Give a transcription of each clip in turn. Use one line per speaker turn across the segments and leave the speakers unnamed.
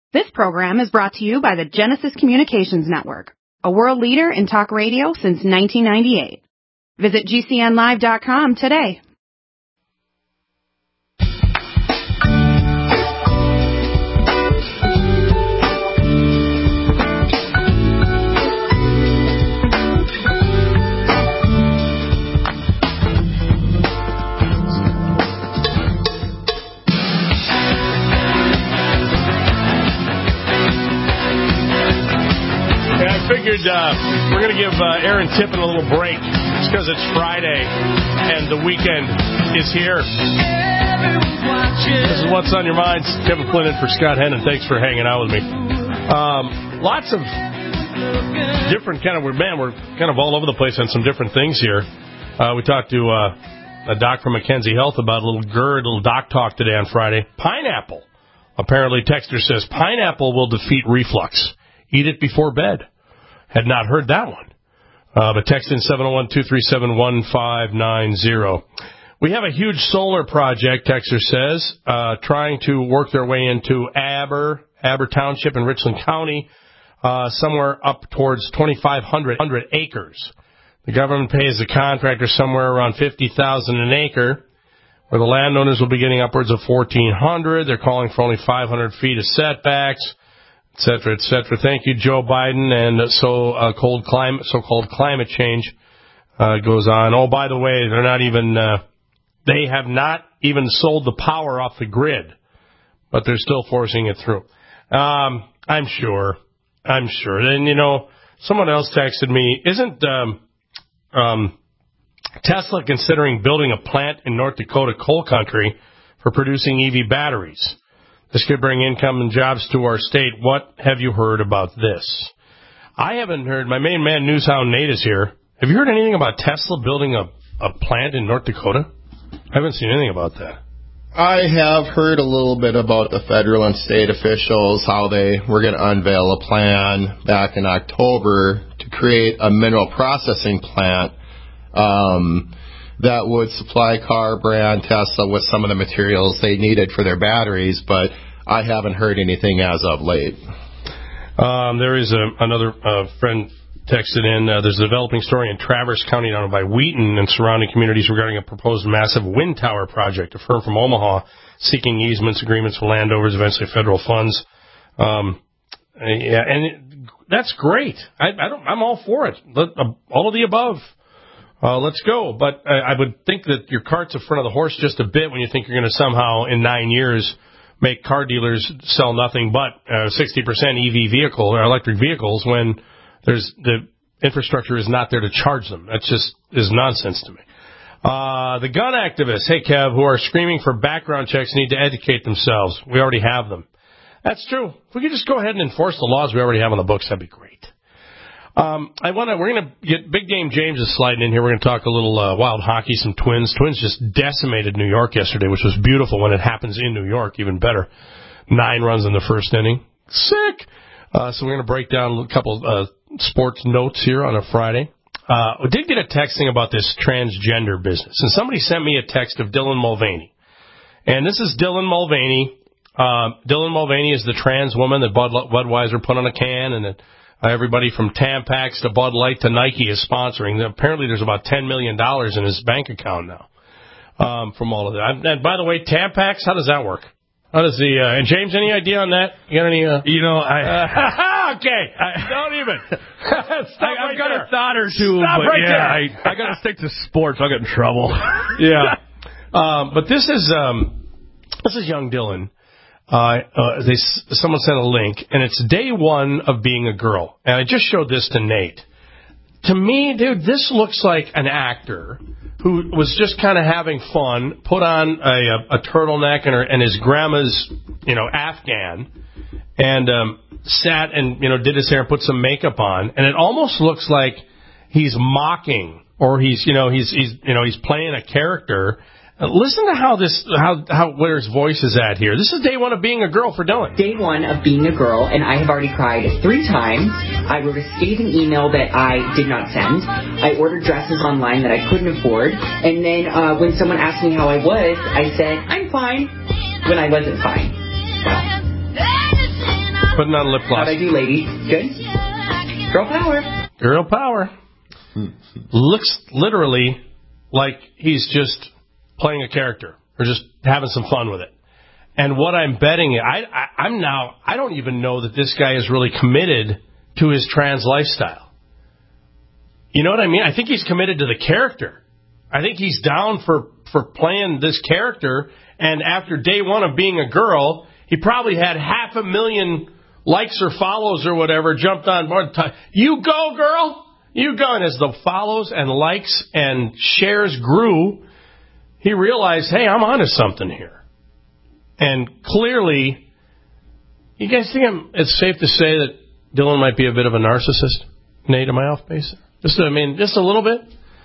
This program is brought to you by the Genesis Communications Network, a world leader in talk radio since 1998. Visit GCNlive.com today.
Figured we're going to give Aaron Tippin a little break just because it's Friday and the weekend is here. This is What's on Your Minds. Kevin Flynn in for Scott Hennon. Thanks for hanging out with me. Lots of different we're kind of all over the place on some different things here. We talked to a doc from Mackenzie Health about a little doc talk today on Friday. Pineapple. Apparently, Texter says pineapple will defeat reflux. Eat it before bed. Had not heard that one. But text in 701-237-1590. We have a huge solar project, Texter says, trying to work their way into Aber Township in Richland County, somewhere up towards 2,500 acres. The government pays the contractor somewhere around $50,000 an acre, where the landowners will be getting upwards of $1,400. They're calling for only 500 feet of setbacks, et cetera, et cetera. Thank you, Joe Biden. And so-called climate change goes on. Oh, by the way, they have not even sold the power off the grid, but they're still forcing it through. I'm sure. And, someone else texted me, isn't Tesla considering building a plant in North Dakota coal country for producing EV batteries? This could bring income and jobs to our state. What have you heard about this? I haven't heard. My main man, Newshound Nate, is here. Have you heard anything about Tesla building a plant in North Dakota? I haven't seen anything about that.
I have heard a little bit about the federal and state officials, how they were going to unveil a plan back in October to create a mineral processing plant that would supply car brand Tesla with some of the materials they needed for their batteries, but I haven't heard anything as of late.
There is another friend texted in. There's a developing story in Traverse County down by Wheaton and surrounding communities regarding a proposed massive wind tower project. A firm from Omaha seeking easements, agreements with landowners, eventually federal funds. And that's great. I'm all for it. All of the above. Let's go. But I would think that your cart's in front of the horse just a bit when you think you're going to somehow, in 9 years, make car dealers sell nothing but 60% EV vehicle or electric vehicles when the infrastructure is not there to charge them. That just is nonsense to me. The gun activists, hey, Kev, who are screaming for background checks need to educate themselves. We already have them. That's true. If we could just go ahead and enforce the laws we already have on the books, that'd be great. We're going to get Big Game James is sliding in here. We're going to talk a little wild hockey, some Twins. Twins just decimated New York yesterday, which was beautiful when it happens in New York, even better. 9 runs in the first inning. Sick. So we're going to break down a couple sports notes here on a Friday. We did get a texting about this transgender business, and somebody sent me a text of Dylan Mulvaney. And this is Dylan Mulvaney. Dylan Mulvaney is the trans woman that Budweiser put on a can, and that everybody from Tampax to Bud Light to Nike is sponsoring. Apparently there's about $10 million in his bank account now from all of that. And by the way, Tampax, how does that work? How does and James, any idea on that? You got any? Okay. Don't even. I've got a thought or two. Stop right there.
I got to stick to sports. I'll get in trouble.
Yeah. But this is young Dylan. Someone sent a link, and it's day 1 of being a girl. And I just showed this to Nate. To me, dude, this looks like an actor who was just kind of having fun, put on a turtleneck and his grandma's, Afghan, and sat and, did his hair and put some makeup on. And it almost looks like he's mocking, or he's playing a character. Listen to how where his voice is at here. This is day 1 of being a girl for Dylan.
Day 1 of being a girl, and I have already cried 3 times. I wrote a scathing email that I did not send. I ordered dresses online that I couldn't afford. And then when someone asked me how I was, I said, I'm fine, when I wasn't fine. So.
Putting on lip gloss.
How'd I do, lady? Good? Girl power.
Girl power. Looks literally like he's just playing a character or just having some fun with it. And what I'm betting, I don't even know that this guy is really committed to his trans lifestyle. You know what I mean? I think he's committed to the character. I think he's down for playing this character. And after day one of being a girl, he probably had 500,000 likes or follows or whatever, jumped on board. You go, girl! You go. And as the follows and likes and shares grew, he realized, hey, I'm onto something here. And clearly, you guys think it's safe to say that Dylan might be a bit of a narcissist? Nate, am I off base? Just a little bit?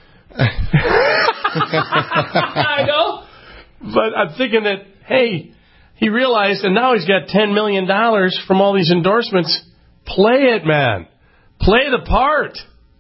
I know. But I'm thinking that, hey, he realized, and now he's got $10 million from all these endorsements. Play it, man. Play the part.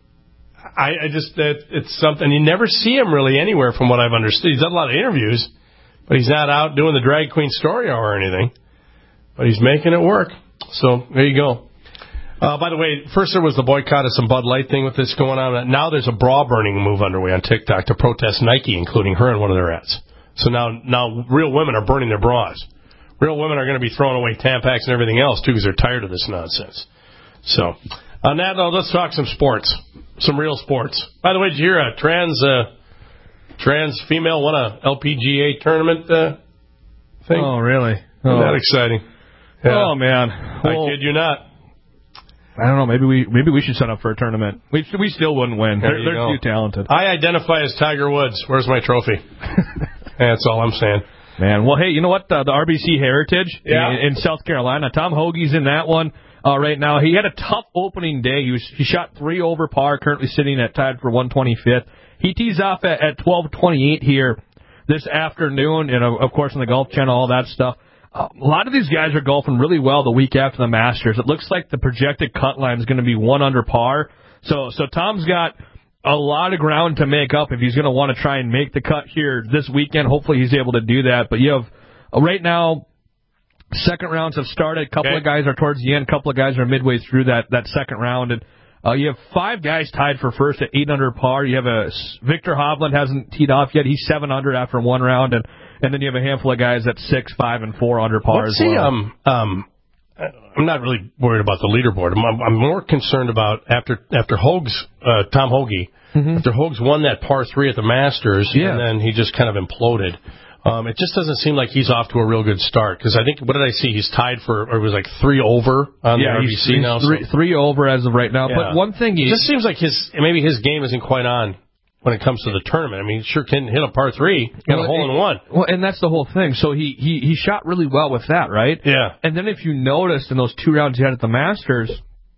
It's something. You never see him really anywhere from what I've understood. He's done a lot of interviews, but he's not out doing the drag queen story hour or anything. But he's making it work. So there you go. By the way, first there was the boycott of some Bud Light thing with this going on. Now there's a bra burning move underway on TikTok to protest Nike, including her in one of their ads. So now real women are burning their bras. Real women are going to be throwing away Tampax and everything else, too, because they're tired of this nonsense. So, on that note, let's talk some sports. Some real sports. By the way, did you hear a trans female won a LPGA tournament thing?
Oh, really?
Isn't that exciting? Yeah.
Oh, man.
Well, I kid you not.
I don't know. Maybe we should sign up for a tournament. We still wouldn't win. They're too talented.
I identify as Tiger Woods. Where's my trophy? That's all I'm saying.
Man, well, hey, you know what? The RBC Heritage in South Carolina. Tom Hoagie's in that one right now. He had a tough opening day. He shot 3 over par, currently sitting at tied for 125th. He tees off at 12:28 here this afternoon, and of course on the Golf Channel, all that stuff. A lot of these guys are golfing really well the week after the Masters. It looks like the projected cut line is going to be 1 under par. So Tom's got a lot of ground to make up if he's going to want to try and make the cut here this weekend. Hopefully he's able to do that. But you have, right now, second rounds have started. A couple of guys are towards the end. A couple of guys are midway through that second round. And you have 5 guys tied for first at 8 under par. You have Victor Hovland hasn't teed off yet. He's 7 under after 1 round. And then you have a handful of guys at 6, 5, and 4 under par as well.
I'm not really worried about the leaderboard. I'm more concerned about after Hoag's, Tom Hoagie, after Hoag's won that par 3 at the Masters, and then he just kind of imploded. It just doesn't seem like he's off to a real good start, because I think, what did I see? He's tied for, or it was like 3 over on the RBC now.
He's 3 over as of right now. Yeah. But one thing
it just seems like maybe his game isn't quite on when it comes to the tournament. I mean, he sure can hit a par 3, got a hole in 1.
Well, and that's the whole thing. So he shot really well with that, right?
Yeah.
And then if you noticed in those 2 rounds he had at the Masters,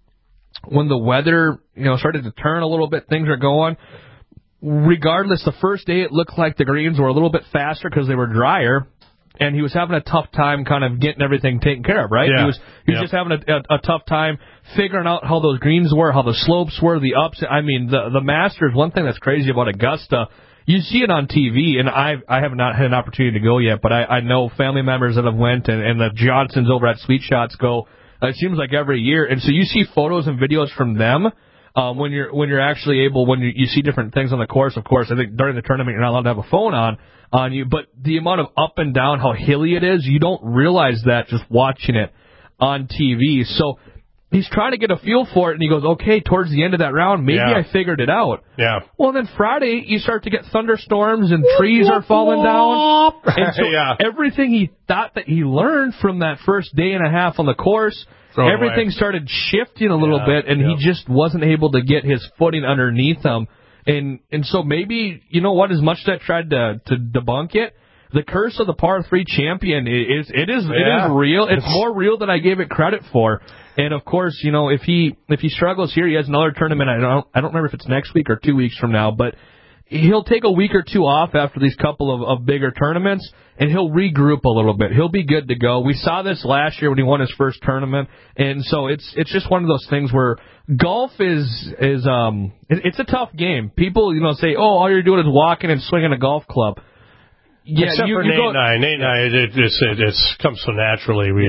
when the weather, started to turn a little bit, things are going. Regardless, the first day it looked like the greens were a little bit faster because they were drier, and he was having a tough time kind of getting everything taken care of, right?
Yeah.
He was just having a tough time figuring out how those greens were, how the slopes were, the ups. I mean, the Masters, one thing that's crazy about Augusta, you see it on TV, and I have not had an opportunity to go yet, but I know family members that have went, and the Johnsons over at Sweet Shots go, it seems like every year. And so you see photos and videos from them. When you're actually able, when you see different things on the course, of course, I think during the tournament you're not allowed to have a phone on you, but the amount of up and down, how hilly it is, you don't realize that just watching it on TV. So he's trying to get a feel for it, and he goes, okay, towards the end of that round, maybe I figured it out. Yeah. Well, then Friday, you start to get thunderstorms, and trees are falling down. And so everything he thought that he learned from that first day and a half on the course, everything started shifting a little bit, and he just wasn't able to get his footing underneath him. And so maybe, you know what, as much as I tried to debunk it, the curse of the par 3 champion is real. It's more real than I gave it credit for. And of course, if he struggles here, he has another tournament. I don't remember if it's next week or 2 weeks from now, but he'll take a week or 2 off after these couple of bigger tournaments, and he'll regroup a little bit. He'll be good to go. We saw this last year when he won his first tournament, and so it's just one of those things where golf is it's a tough game. People say, oh, all you're doing is walking and swinging a golf club. Yeah,
except for Nate and I. Nate and I, it comes so naturally.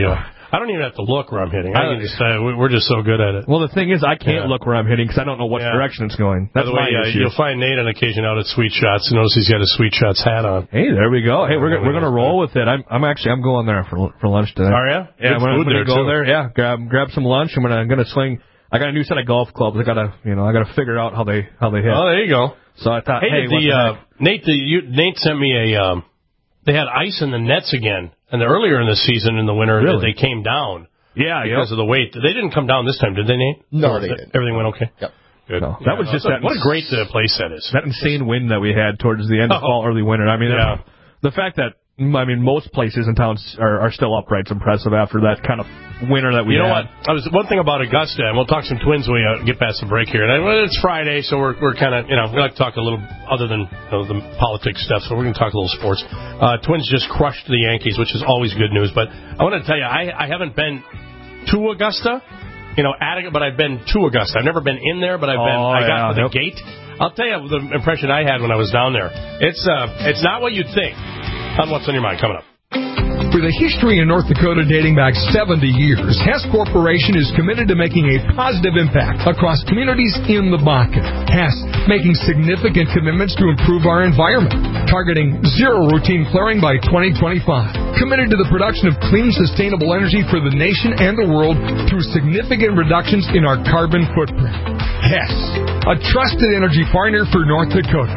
I don't even have to look where I'm hitting. I can just we're just so good at it.
Well, the thing is, I can't look where I'm hitting because I don't know what direction it's going. That's
By the way, you'll find Nate on occasion out at Sweet Shots. Notice he's got a Sweet Shots hat on.
Hey, there we go. Hey, we're gonna roll with it. I'm going there for lunch today.
Are you?
Yeah, I'm gonna go there. Yeah, grab some lunch. I'm gonna swing. I got a new set of golf clubs. I gotta figure out how they hit.
Oh, there you go.
So I thought,
Nate sent me a. They had ice in the nets again, and earlier in the season in the winter they came down.
Yeah,
because of the weight. They didn't come down this time, did they, Nate?
No, they didn't.
Everything went okay.
Yep.
Good.
No, that was just
what a great place that is.
That insane wind that we had towards the end of fall, early winter. I mean, the fact that most places in town are still upright is impressive after that kind of winter that we had.
You know what? One thing about Augusta, and we'll talk some Twins when we get past the break here. And it's Friday, so we're kind of, we like to talk a little other than the politics stuff, so we're going to talk a little sports. Twins just crushed the Yankees, which is always good news. But I want to tell you, I haven't been to Augusta, but I've been to Augusta. I've never been in there, but I've been. I got to the gate. I'll tell you the impression I had when I was down there. It's not what you'd think. On What's on Your Mind, coming up.
With a history in North Dakota dating back 70 years, Hess Corporation is committed to making a positive impact across communities in the Bakken. Hess making significant commitments to improve our environment, targeting zero routine flaring by 2025. Committed to the production of clean, sustainable energy for the nation and the world through significant reductions in our carbon footprint. Hess, a trusted energy partner for North Dakota.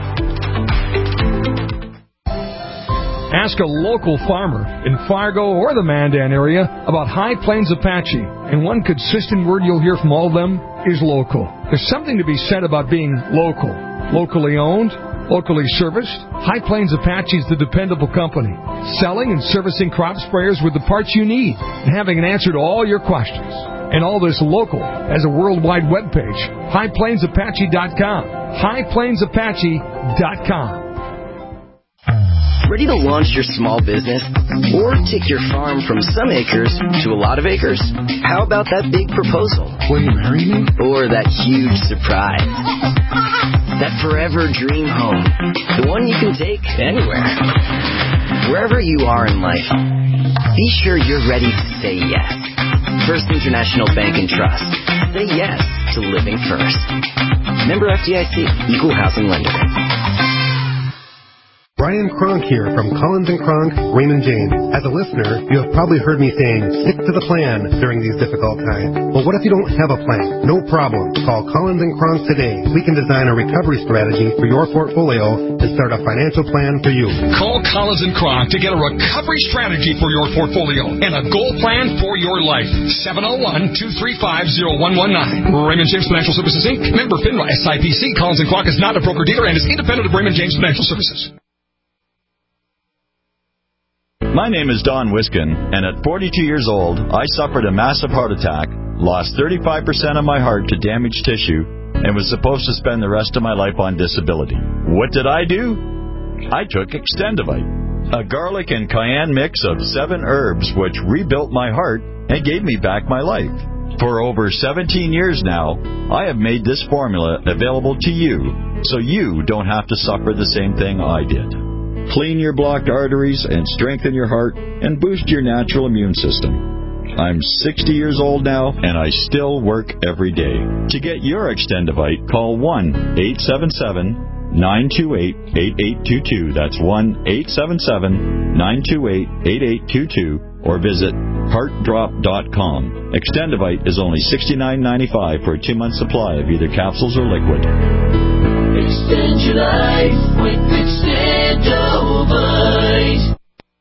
Ask a local farmer in Fargo or the Mandan area about High Plains Apache, and one consistent word you'll hear from all of them is local. There's something to be said about being local. Locally owned, locally serviced, High Plains Apache is the dependable company, selling and servicing crop sprayers with the parts you need and having an answer to all your questions. And all this local as a worldwide webpage, highplainsapache.com, highplainsapache.com.
Ready to launch your small business? Or take your farm from some acres to a lot of acres? How about that big proposal?
Will you marry me?
Or that huge surprise? That forever dream home. The one you can take anywhere. Wherever you are in life, be sure you're ready to say yes. First International Bank and Trust. Say yes to living first. Member FDIC, Equal Housing Lender.
Brian Kronk here from Collins & Kronk, Raymond James. As a listener, you have probably heard me saying, stick to the plan during these difficult times. But what if you don't have a plan? No problem. Call Collins & Kronk today. We can design a recovery strategy for your portfolio to start a financial plan for you.
Call Collins & Kronk to get a recovery strategy for your portfolio and a goal plan for your life. 701-235-0119. Raymond James Financial Services, Inc. Member FINRA SIPC. Collins & Kronk is not a broker-dealer and is independent of Raymond James Financial Services.
My name is Don Wiskin, and at 42 years old, I suffered a massive heart attack, lost 35% of my heart to damaged tissue, and was supposed to spend the rest of my life on disability. What did I do? I took Extendivite, a garlic and cayenne mix of 7 herbs which rebuilt my heart and gave me back my life. For over 17 years now, I have made this formula available to you, so you don't have to suffer the same thing I did. Clean your blocked arteries and strengthen your heart and boost your natural immune system. I'm 60 years old now, and I still work every day. To get your Extendivite, call 1-877-928-8822. That's 1-877-928-8822. Or visit heartdrop.com. Extendivite is only $69.95 for a 2-month supply of either capsules or liquid.
Extend your life with Extendivite.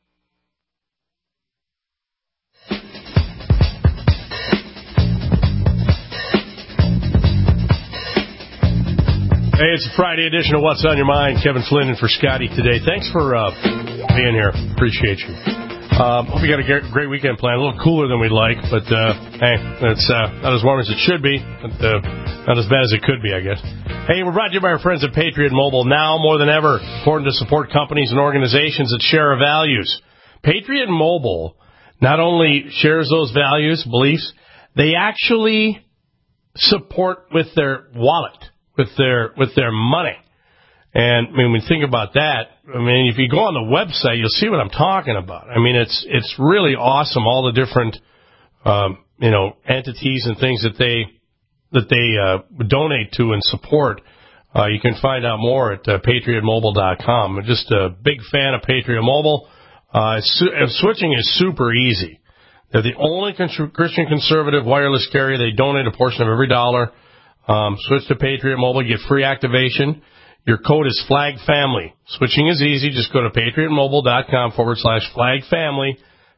Hey, it's a Friday edition of What's on Your Mind. Kevin Flynn in for Scotty today. Thanks for being here. Appreciate you. Hope you got a great weekend planned. A little cooler than we'd like, but hey, it's not as warm as it should be, but not as bad as it could be, I guess. Hey, we're brought to you by our friends at Patriot Mobile. Now more than ever, important to support companies and organizations that share our values. Patriot Mobile not only shares those values, beliefs, they actually support with their wallet, with their money. And I mean, when you think about that, I mean, if you go on the website, you'll see what I'm talking about. I mean, it's really awesome, all the different entities and things that they donate to and support. You can find out more at PatriotMobile.com. I'm just a big fan of Patriot Mobile. Switching is super easy. They're the only Christian conservative wireless carrier. They donate a portion of every dollar. Switch to Patriot Mobile. You get free activation. Your code is FLAGFAMILY. Switching is easy. Just go to PatriotMobile.com/FLAGFamily.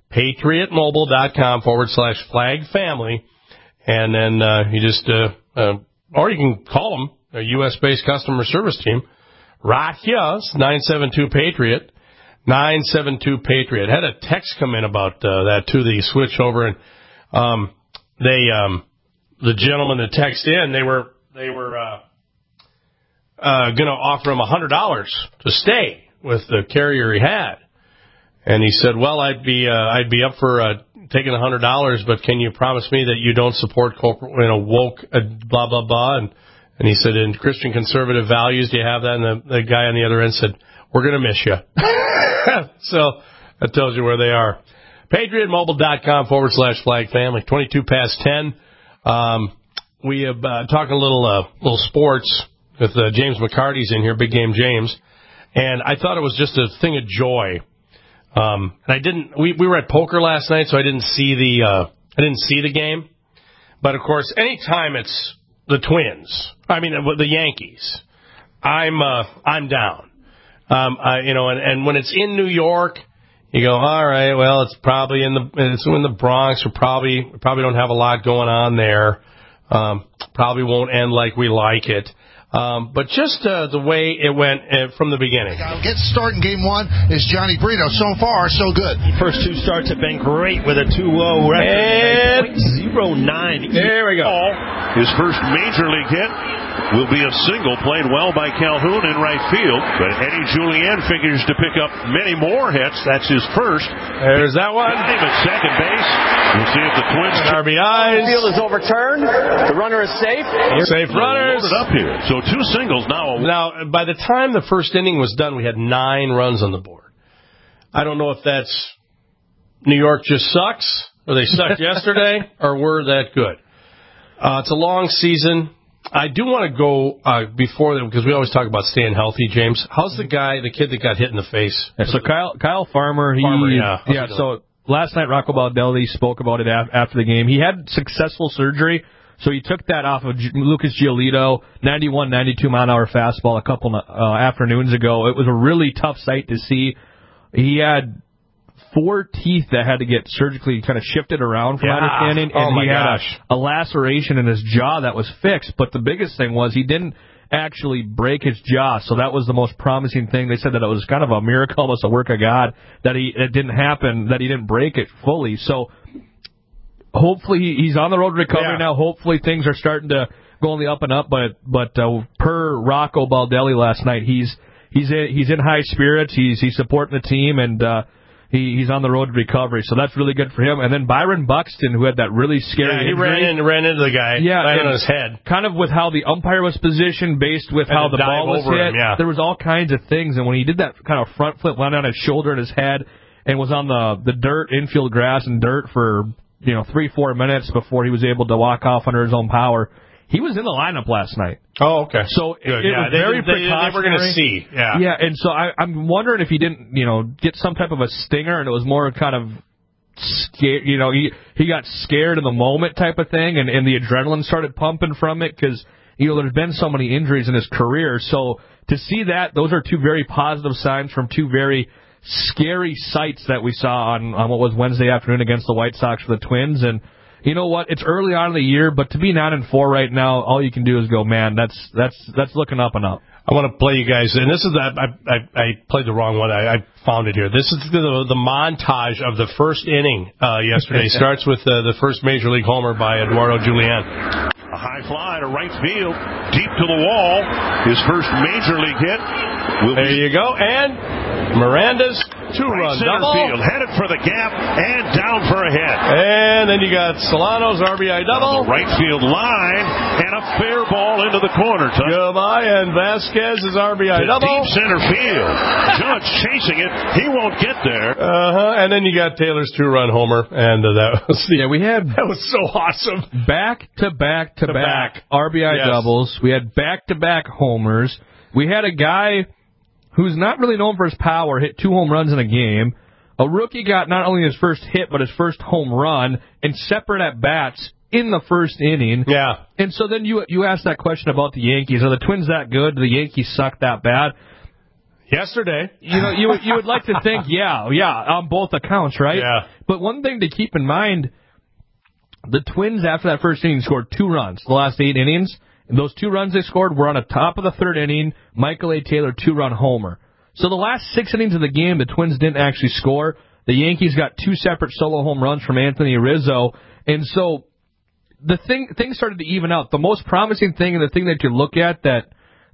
PatriotMobile.com/FLAGFamily. And then you just, or you can call them, a U.S.-based customer service team. Right here, 972-PATRIOT. 972-PATRIOT. Had a text come in about that, too, the switch over. And the gentleman that texted in, they were going to offer him $100 to stay with the carrier he had. And he said, well, I'd be up for taking $100, but can you promise me that you don't support woke, blah, blah, blah? And he said, in Christian conservative values, do you have that? And the guy on the other end said, we're going to miss you. So that tells you where they are. PatriotMobile.com/FlagFamily. 22 past 10. We have talking a little sports with James McCarty's in here, Big Game James. And I thought it was just a thing of joy. And we were at poker last night, so I didn't see the game. But of course, anytime it's the Twins, the Yankees, I'm down. And when it's in New York, you go, all right, well, it's probably in the Bronx. We probably don't have a lot going on there. Probably won't end like we like it. But just the way it went from the beginning.
Get started in game one is Johnny Brito. So far, so good.
First two starts have been great with a 2-0 record.
And
0.09.
There we go.
His first major league hit will be a single played well by Calhoun in right field. But Eddie Julien figures to pick up many more hits. That's his first.
There's that one.
Him at second base. We'll see if the Twins
RBIs.
The field is overturned. The runner is safe.
Safe runners.
Loaded up here. So 2 singles now.
Now, by the time the first inning was done, we had 9 runs on the board. I don't know if that's New York just sucks, or they sucked yesterday, or we're that good. It's a long season. I do want to go before that, because we always talk about staying healthy, James. How's the kid that got hit in the face?
Yeah, so Kyle Farmer, so last night Rocco Baldelli spoke about it after the game. He had successful surgery, so he took that off of Lucas Giolito, 91, 92-mile-an-hour fastball a couple afternoons ago. It was a really tough sight to see. He had 4 teeth that had to get surgically kind of shifted around, from my understanding, and he had a laceration in his jaw that was fixed. But the biggest thing was he didn't actually break his jaw, so that was the most promising thing. They said that it was kind of a miracle, almost a work of God, that it didn't happen, that he didn't break it fully. So hopefully he's on the road to recovery now. Hopefully things are starting to go on the up and up. But per Rocco Baldelli last night, he's in high spirits. He's supporting the team, and he's on the road to recovery, so that's really good for him. And then Byron Buxton, who had that really scary injury.
ran into the guy, landed on his head.
Kind of with how the umpire was positioned, based with how the ball was hit. There was all kinds of things, and when he did that kind of front flip, landed on his shoulder and his head, and was on the dirt, infield grass and dirt for 3-4 minutes before he was able to walk off under his own power. He was in the lineup last night.
Oh, okay.
So it was very precautionary.
They were going to see.
Yeah, and so I'm wondering if he didn't, get some type of a stinger, and it was more kind of scared. He got scared in the moment type of thing, and the adrenaline started pumping from it, because there's been so many injuries in his career. So to see that, those are 2 very positive signs from 2 very scary sights that we saw on what was Wednesday afternoon against the White Sox for the Twins. And you know what? It's early on in the year, but to be 9-4 right now, all you can do is go, man, that's looking up and up.
I want to play you guys, and this is I played the wrong one. I found it here. This is the montage of the first inning yesterday. Starts with the first major league homer by Eduardo Julien.
A high fly to right field, deep to the wall. His first major league hit.
There you go, and Miranda's two-run
center
double.
field, headed for the gap, and down for a hit.
And then you got Solano's RBI double.
On the right field line, and a fair ball into the corner.
Goodbye, and Vasquez's RBI double.
Deep center field. Judge chasing it. He won't get there.
And then you got Taylor's two-run homer, and that was that was so awesome.
Back-to-back RBI doubles. We had back-to-back homers. We had a guy who's not really known for his power hit 2 home runs in a game. A rookie got not only his first hit, but his first home run and separate at-bats in the first inning.
Yeah.
And so then you asked that question about the Yankees. Are the Twins that good? Do the Yankees suck that bad?
Yesterday.
You would like to think, yeah, on both accounts, right?
Yeah.
But one thing to keep in mind, the Twins, after that first inning, scored 2 runs the last 8 innings. And those 2 runs they scored were on the top of the third inning, Michael A. Taylor 2-run homer. So the last 6 innings of the game, the Twins didn't actually score. The Yankees got 2 separate solo home runs from Anthony Rizzo. And so things started to even out. The most promising thing and the thing that you look at that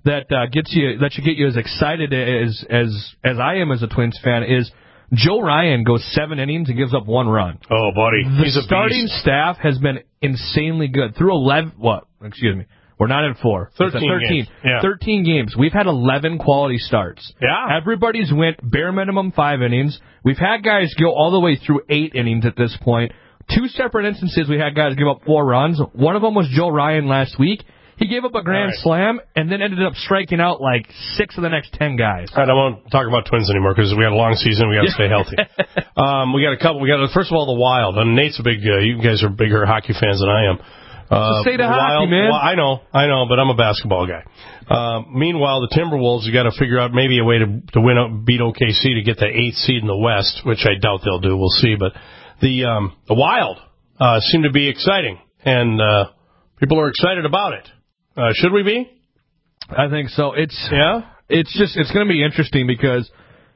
should get you as excited as I am as a Twins fan is Joe Ryan goes 7 innings and gives up 1 run.
Oh, buddy.
The starting staff has been insanely good. Through 11, we're not in 4.
13 games. Yeah.
13 games. We've had 11 quality starts.
Yeah.
Everybody's went bare minimum 5 innings. We've had guys go all the way through 8 innings at this point. 2 separate instances we had guys give up 4 runs. One of them was Joe Ryan last week. He gave up a grand slam and then ended up striking out like 6 of the next 10 guys.
All right, I won't talk about Twins anymore because we had a long season. We got to stay healthy. We got a couple. We got first of all the Wild. And Nate's a big. You guys are bigger hockey fans than I am.
Say the hockey, man.
Well, I know, but I'm a basketball guy. Meanwhile, the Timberwolves have got to figure out maybe a way to beat OKC to get the 8th seed in the West, which I doubt they'll do. We'll see. But the Wild seem to be exciting, and people are excited about it. Should we be?
I think so. It's going to be interesting because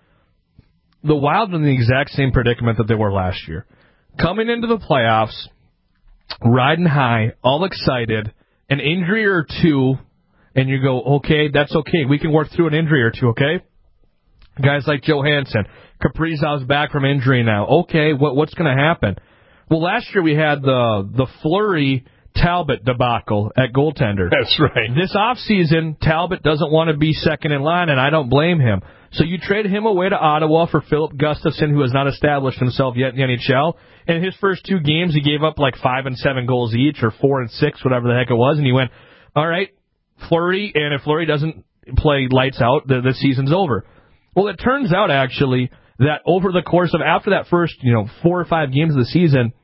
the Wild are in the exact same predicament that they were last year. Coming into the playoffs, riding high, all excited, an injury or two, and you go, okay, that's okay. We can work through an injury or two, okay? Guys like Johansson, Kaprizov's back from injury now. Okay, what's going to happen? Well, last year we had the Fleury Talbot debacle at goaltender.
That's right.
This offseason, Talbot doesn't want to be second in line, and I don't blame him. So you trade him away to Ottawa for Philip Gustafson, who has not established himself yet in the NHL. And in his first 2 games, he gave up like 5 and 7 goals each, or 4 and 6, whatever the heck it was. And he went, all right, Fleury, and if Fleury doesn't play lights out, the season's over. Well, it turns out, actually, that over the course of after that first 4 or 5 games of the season,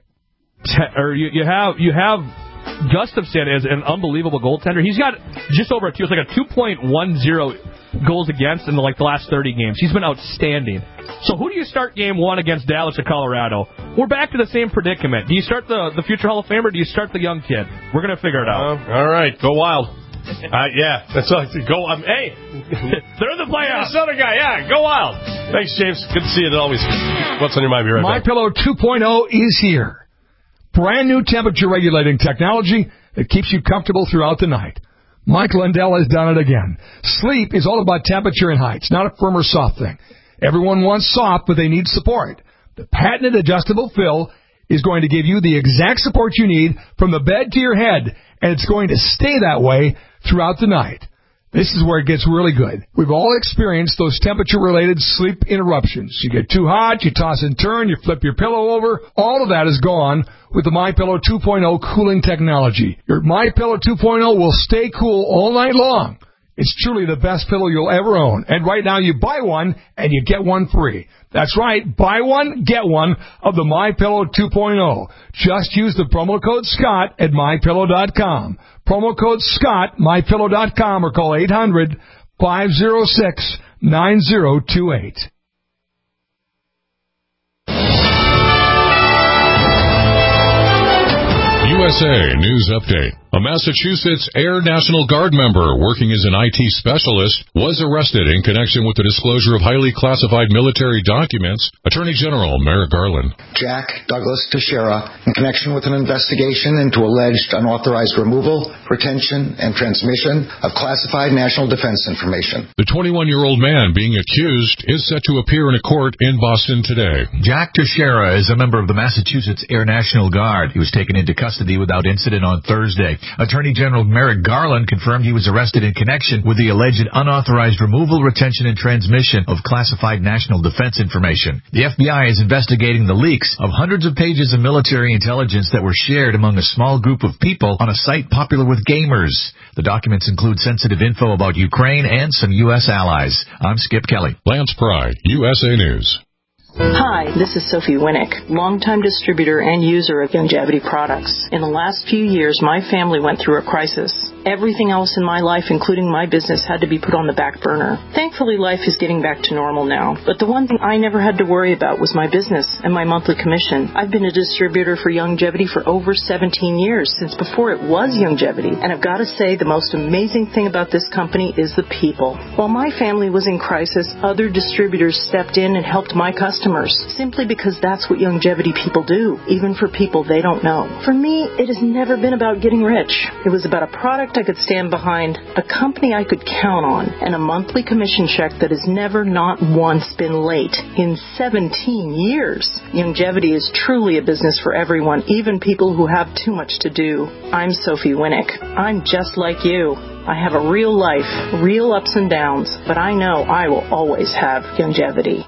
you have Gustafson as an unbelievable goaltender. He's got just over it's like a 2.10 goals against in the last 30 games. He's been outstanding. So who do you start game 1 against Dallas or Colorado? We're back to the same predicament. Do you start the future Hall of Famer or do you start the young kid? We're going to figure it out.
All right, go Wild. That's all. Go. Hey,
they're in the playoffs.
Minnesota guy. Yeah, go Wild. Thanks, James. Good to see you as always. What's on your mind? Be right back.
MyPillow 2.0 is here. Brand new temperature regulating technology that keeps you comfortable throughout the night. Mike Lindell has done it again. Sleep is all about temperature and height. It's not a firm or soft thing. Everyone wants soft, but they need support. The patented adjustable fill is going to give you the exact support you need from the bed to your head, and it's going to stay that way throughout the night. This is where it gets really good. We've all experienced those temperature-related sleep interruptions. You get too hot, you toss and turn, you flip your pillow over. All of that is gone with the MyPillow 2.0 cooling technology. Your MyPillow 2.0 will stay cool all night long. It's truly the best pillow you'll ever own. And right now you buy one and you get one free. That's right, buy one, get one of the MyPillow 2.0. Just use the promo code Scott at MyPillow.com. Promo code Scott, MyPillow.com, or call 800-506-9028.
USA News Update. A Massachusetts Air National Guard member working as an IT specialist was arrested in connection with the disclosure of highly classified military documents. Attorney General Merrick Garland.
Jack Douglas Teixeira, in connection with an investigation into alleged unauthorized removal, retention, and transmission of classified national defense information.
The 21-year-old man being accused is set to appear in a court in Boston today.
Jack Teixeira is a member of the Massachusetts Air National Guard. He was taken into custody without incident on Thursday. Attorney General Merrick Garland confirmed he was arrested in connection with the alleged unauthorized removal, retention, and transmission of classified national defense information. The FBI is investigating the leaks of hundreds of pages of military intelligence that were shared among a small group of people on a site popular with gamers. The documents include sensitive info about Ukraine and some U.S. allies. I'm Skip Kelly.
Lance Pry, USA News.
Hi, this is Sophie Winnick, longtime distributor and user of Youngevity products. In the last few years, my family went through a crisis. Everything else in my life, including my business, had to be put on the back burner. Thankfully, life is getting back to normal now. But the one thing I never had to worry about was my business and my monthly commission. I've been a distributor for Youngevity for over 17 years, since before it was Youngevity. And I've got to say, the most amazing thing about this company is the people. While my family was in crisis, other distributors stepped in and helped my customers, simply because that's what Youngevity people do, even for people they don't know. For me, it has never been about getting rich. It was about a product I could stand behind, a company I could count on, and a monthly commission check that has never, not once, been late in 17 years. Youngevity is truly a business for everyone, even people who have too much to do. I'm Sophie Winnick. I'm just like you. I have a real life, real ups and downs, but I know I will always have Youngevity.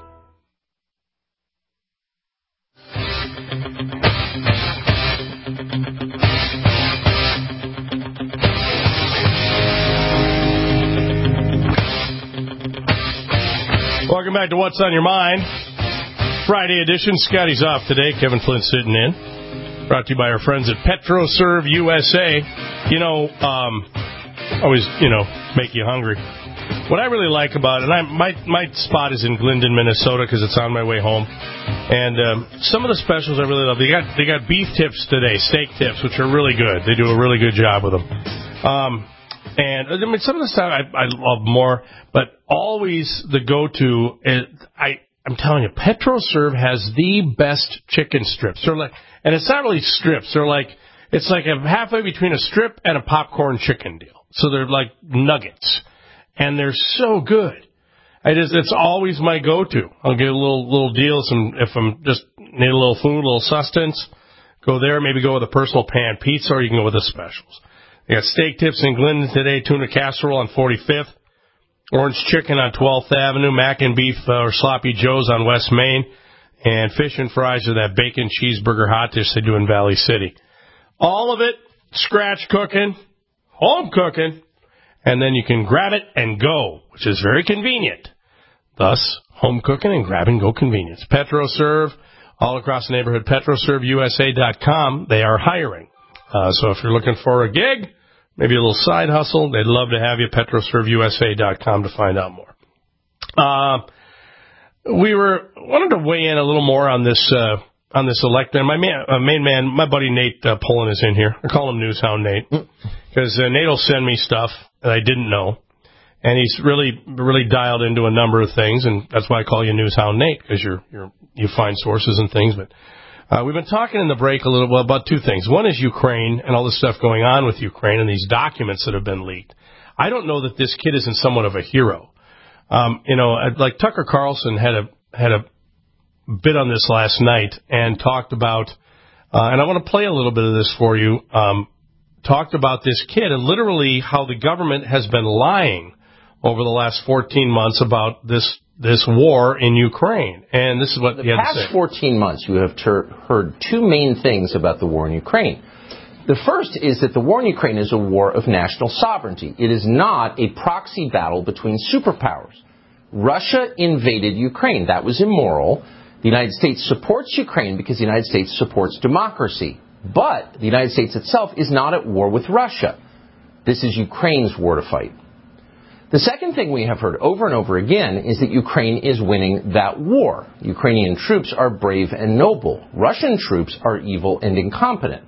Welcome back to What's on Your Mind. Friday edition. Scotty's off today. Kevin Flint's sitting in. Brought to you by our friends at PetroServe USA. Always, make you hungry. What I really like about it, and my spot is in Glendon, Minnesota, because it's on my way home. And some of the specials I really love. They got beef tips today, steak tips, which are really good. They do a really good job with them. And I mean, some of the stuff I love more, but always the go-to is, I'm telling you, PetroServe has the best chicken strips. They're like, and it's not really strips. They're like, it's like a halfway between a strip and a popcorn chicken deal. So they're like nuggets, and they're so good. It's always my go-to. I'll get a little deal. If I'm just need a little food, a little sustenance, go there. Maybe go with a personal pan pizza, or you can go with the specials. They got steak tips in Glendon today, tuna casserole on 45th, orange chicken on 12th Avenue, mac and beef or sloppy joes on West Main, and fish and fries are that bacon cheeseburger hot dish they do in Valley City. All of it scratch cooking, home cooking, and then you can grab it and go, which is very convenient. Thus, home cooking and grab and go convenience. PetroServe, all across the neighborhood, PetroServeUSA.com. They are hiring. So if you're looking for a gig, maybe a little side hustle, they'd love to have you. PetroServeUSA.com to find out more. We wanted to weigh in a little more on this election. My main man, my buddy Nate Pullen is in here. I call him Newshound Nate because Nate will send me stuff that I didn't know, and he's really dialed into a number of things, and that's why I call you Newshound Nate, because you find sources and things. But we've been talking in the break a little about two things. One is Ukraine and all the stuff going on with Ukraine and these documents that have been leaked. I don't know that this kid isn't somewhat of a hero. Like Tucker Carlson had a bit on this last night and talked about, and I want to play a little bit of this for you, talked about this kid and literally how the government has been lying over the last 14 months about this war in Ukraine. And this is what he had to say.
The past 14 months, you have heard two main things about the war in Ukraine. The first is that the war in Ukraine is a war of national sovereignty. It is not a proxy battle between superpowers. Russia invaded Ukraine. That was immoral. The United States supports Ukraine because the United States supports democracy. But the United States itself is not at war with Russia. This is Ukraine's war to fight. The second thing we have heard over and over again is that Ukraine is winning that war. Ukrainian troops are brave and noble. Russian troops are evil and incompetent.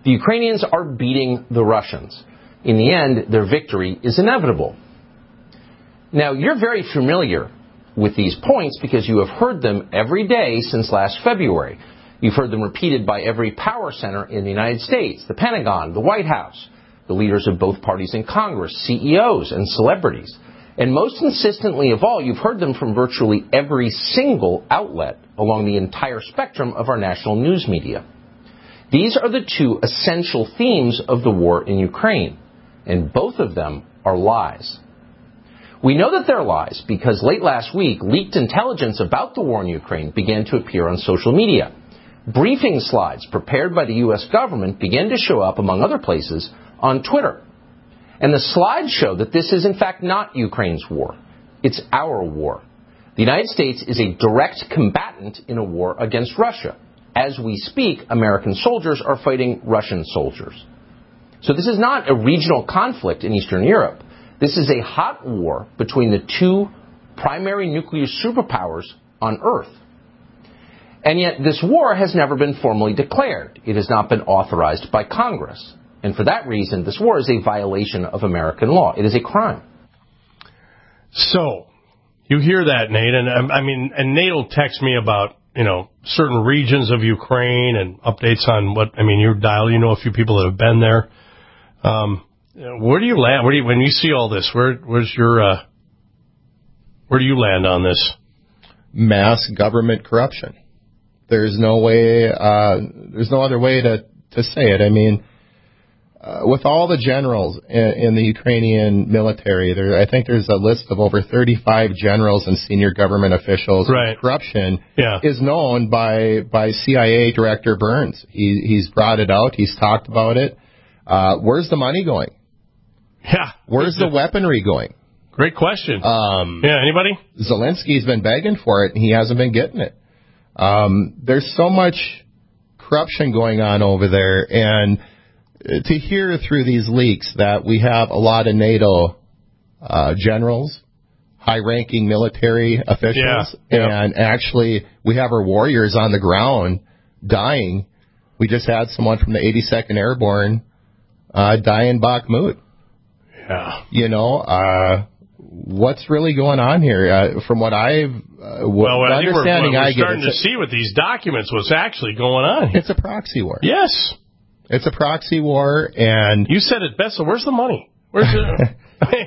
The Ukrainians are beating the Russians. In the end, their victory is inevitable. Now, you're very familiar with these points because you have heard them every day since last February. You've heard them repeated by every power center in the United States, the Pentagon, the White House, the leaders of both parties in Congress, CEOs, and celebrities. And most insistently of all, you've heard them from virtually every single outlet along the entire spectrum of our national news media. These are the two essential themes of the war in Ukraine, and both of them are lies. We know that they're lies because late last week, leaked intelligence about the war in Ukraine began to appear on social media. Briefing slides prepared by the U.S. government began to show up, among other places, on Twitter. And the slides show that this is in fact not Ukraine's war. It's our war. The United States is a direct combatant in a war against Russia. As we speak, American soldiers are fighting Russian soldiers. So this is not a regional conflict in Eastern Europe. This is a hot war between the two primary nuclear superpowers on Earth. And yet this war has never been formally declared. It has not been authorized by Congress. And for that reason, this war is a violation of American law. It is a crime.
So, you hear that, Nate, and Nate will text me about, certain regions of Ukraine and updates on your dial, a few people that have been there. Where do you land? When you see all this, where do you land on this?
Mass government corruption. There's no way, there's no other way to say it. With all the generals in the Ukrainian military, I think there's a list of over 35 generals and senior government officials.
Right.
Corruption is known by CIA Director Burns. He's brought it out. He's talked about it. Where's the money going?
Yeah.
Where's the weaponry going?
Great question. Anybody?
Zelensky's been begging for it, and he hasn't been getting it. There's so much corruption going on over there, and to hear through these leaks that we have a lot of NATO generals, high-ranking military officials, and actually we have our warriors on the ground dying. We just had someone from the 82nd Airborne die in Bakhmut.
Yeah.
What's really going on here? From what I've
I think we're starting to see with these documents what's actually going on here.
It's a proxy war.
Yes.
It's a proxy war, and...
You said it best, so where's the money? Where's the...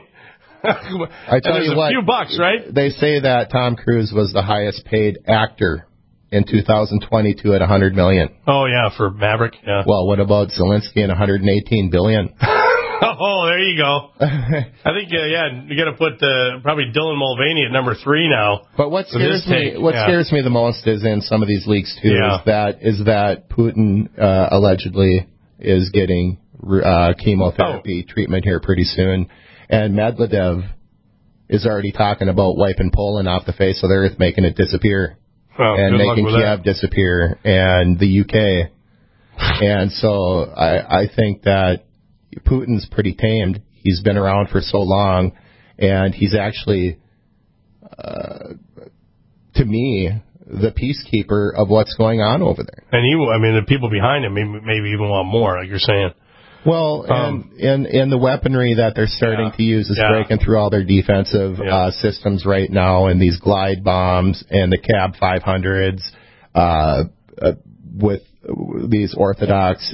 I tell you what,
a few bucks, right?
They say that Tom Cruise was the highest paid actor in 2022 at $100 million.
Oh, yeah, for Maverick, yeah.
Well, what about Zelensky and $118 billion?
Oh, there you go. I think, you got to put probably Dylan Mulvaney at number 3 now.
But what scares me the most is in some of these leaks too is that Putin allegedly is getting chemotherapy treatment here pretty soon, and Medvedev is already talking about wiping Poland off the face of the earth, making it disappear, and making Kiev disappear, and the UK, and so I think that Putin's pretty tamed. He's been around for so long, and he's actually, to me, the peacekeeper of what's going on over there.
And the people behind him maybe even want more, like you're saying.
Well, and the weaponry that they're starting to use is breaking through all their defensive systems right now, and these glide bombs and the CAB 500s with these orthodox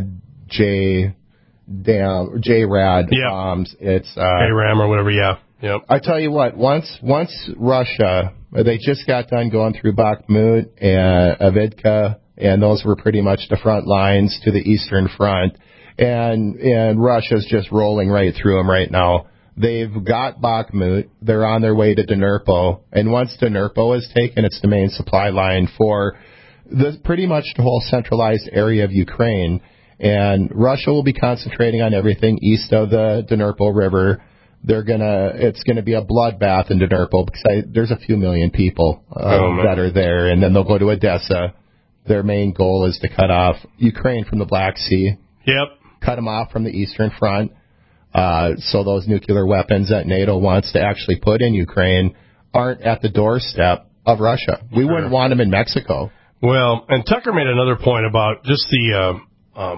JRAD bombs. It's
JRAM or whatever. Yep.
I tell you what, once Russia, they just got done going through Bakhmut and Avdiivka, and those were pretty much the front lines to the Eastern Front, and Russia's just rolling right through them right now. They've got Bakhmut. They're on their way to Dnipro, and once Dnipro is taken, it's the main supply line for pretty much the whole centralized area of Ukraine. And Russia will be concentrating on everything east of the Dnipro River. It's gonna be a bloodbath in Dnipro because there's a few million people that are there, and then they'll go to Odessa. Their main goal is to cut off Ukraine from the Black Sea.
Yep.
Cut them off from the Eastern Front, so those nuclear weapons that NATO wants to actually put in Ukraine aren't at the doorstep of Russia. We wouldn't want them in Mexico.
Well, and Tucker made another point about just